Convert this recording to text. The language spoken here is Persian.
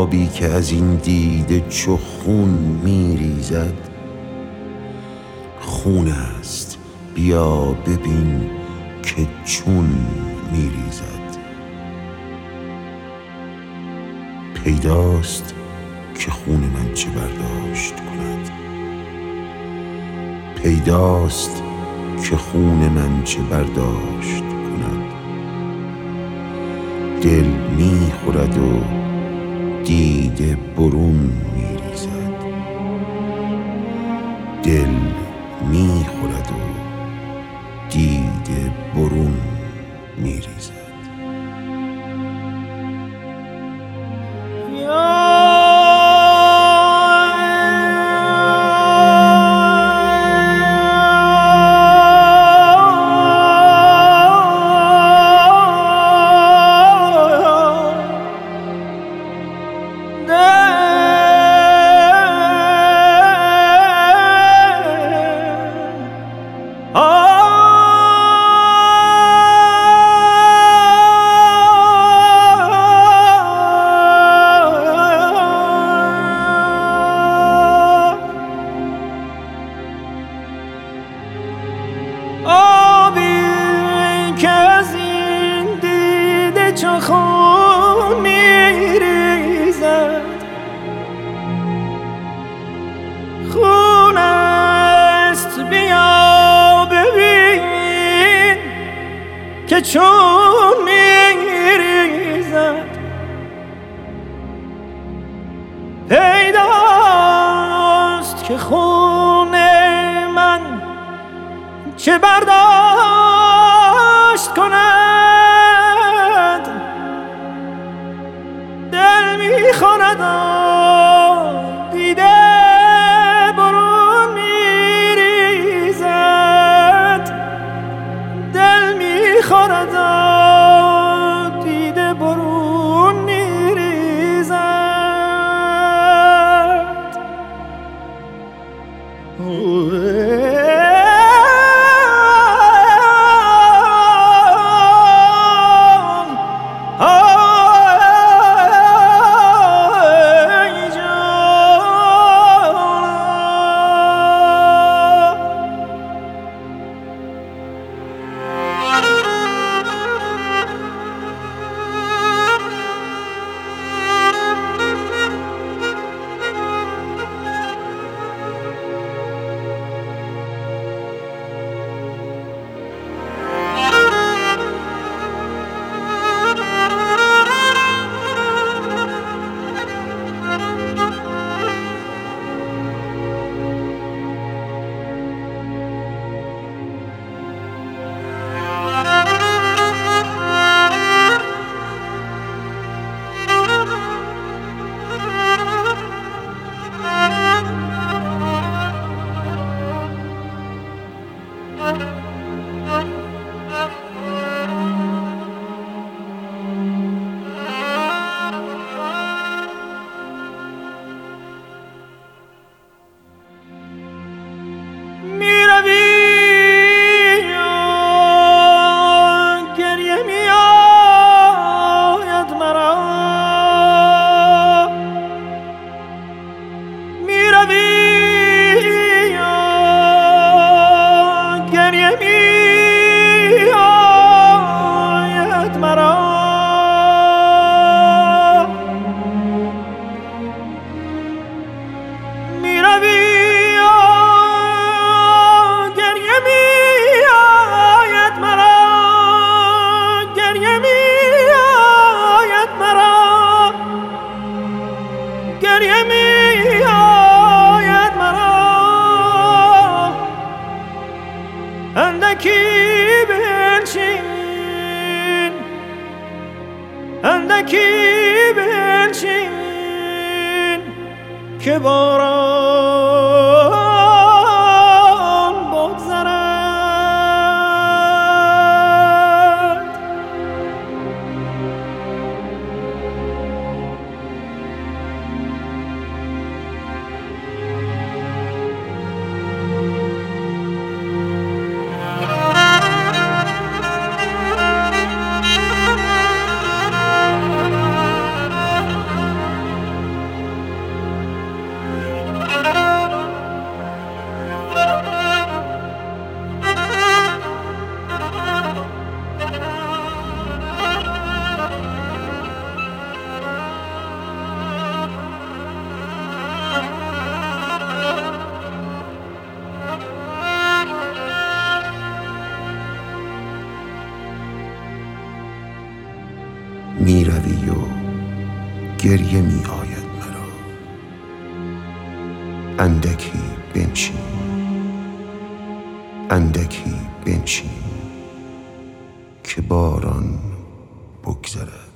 آبی که از این دیده چو خون میریزد خون است، بیا ببین که چون میریزد. پیداست که خون من چه برداشت کند، پیداست که خون من چه برداشت کند. دل میخورد و دیده برون میریزد، دل میخورد و دیده برون میریزد. چو خون میریزد خون است، بیا ببین که چون میریزد. پیداست که خون من چه برداشت کند، میخواند دیده برون میریزد، دل میخواند دیده برون میریزد. اندکی بنشین که باران بگذرد. گریه می آید مرا. اندکی بنشین، اندکی بنشین که باران بگذرد.